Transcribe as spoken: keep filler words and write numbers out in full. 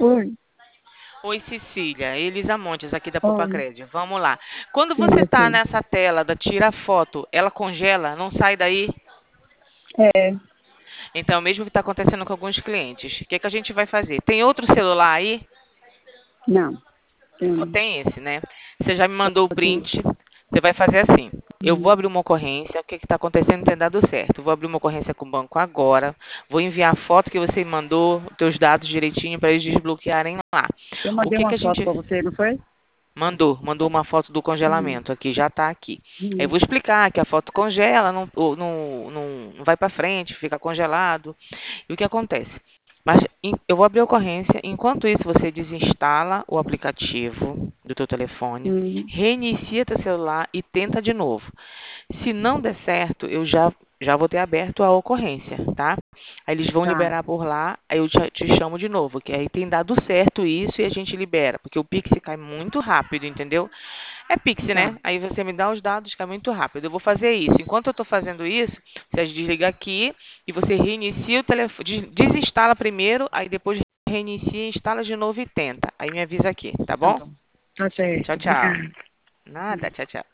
Oi, Oi, Cecília, Elisa Montes, aqui da oi. Popacred. Vamos lá. Quando Sim, você eu está sei. nessa tela da tira foto, ela congela, não sai daí? É, Então, mesmo que está acontecendo com alguns clientes, o que, que a gente vai fazer? Tem outro celular aí? não, Só tem, tem esse, né? Você já me mandou o tem, print. Você vai fazer assim. Eu vou hum, abrir uma ocorrência. O que está acontecendo não tem dado certo. Eu vou abrir uma ocorrência com o banco agora. Vou enviar a foto que você me mandou, os teus dados direitinho para eles desbloquearem lá. eu O mandei que, que uma a foto gente para você, não foi? mandou? Mandou uma foto do Hum, congelamento aqui, já está aqui. Aí eu hum, vou explicar que a foto congela, não, ou não, não, não vai para frente, fica congelado. E o que acontece? Mas em- eu vou abrir a ocorrência. Enquanto isso, você desinstala o aplicativo do teu telefone, hum, reinicia teu celular e tenta de novo. Se não der certo, eu já já vou ter aberto a ocorrência, tá? Aí eles vão tá, liberar por lá, aí eu te, te chamo de novo, que aí tem dado certo isso e a gente libera, porque o Pix cai muito rápido, entendeu? É Pix, tá. né? Aí você me dá os dados, cai muito rápido. Eu vou fazer isso. Enquanto eu estou fazendo isso, você desliga aqui e você reinicia o telefone, desinstala primeiro, aí depois reinicia, instala de novo e tenta. Aí me avisa aqui, tá Tá bom? bom. Tá Tchau, certo, tchau. obrigada. Nada, tchau, tchau.